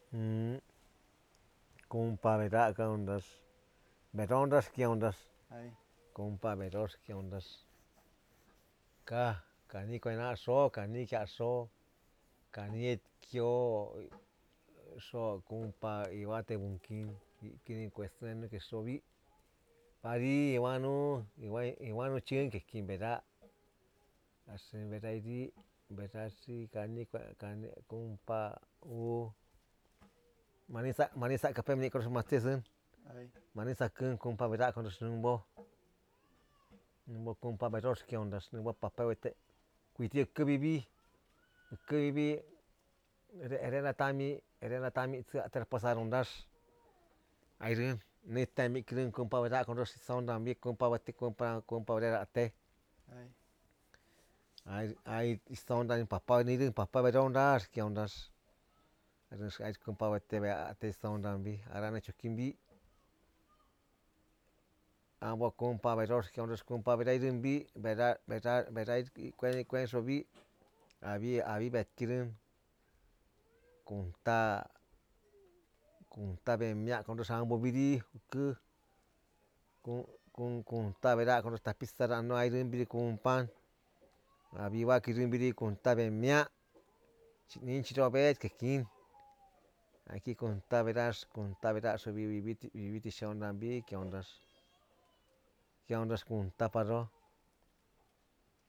Mm, compa, verá, ¿qué ondas? Verondas, ¿qué ondas? Ahí. Compa, veros, ¿qué ondas? Cani cuena so, cani que so, cani kyo, so, compa, ibate bunkin, kini cuestión que sobi, pari, iwanu chin que quien verá, hacen verá y verá si cani, compa, manisa capem ni cross mastesun, Ahí. manisa kun compa verá con los numbo compa veros, ¿qué ondas? Numbo papá vete, cuitio que viví, Erena tami terpasaron das. Airin, ni tami kren compa verá con los son también compa vete compa verá te. Ahí. Ai son dan papá ni rin papá verón das, ¿qué ondas? Ai compa vete vea te son también, arana chukimbi. Amo compa veros, ¿qué ondas? Compa verá irin bi, verá cuen so bi, abi betirin, kunta bemia con los ambo biri, ke kunta verá con los tapizaran no hay biri kumpan. Abiwa kirin biri kunta bemia, nin chiro bet que kin. Aquí conta verás so viviti shondan bi, ¿qué ondas? ¿Qué ondas kunta paro?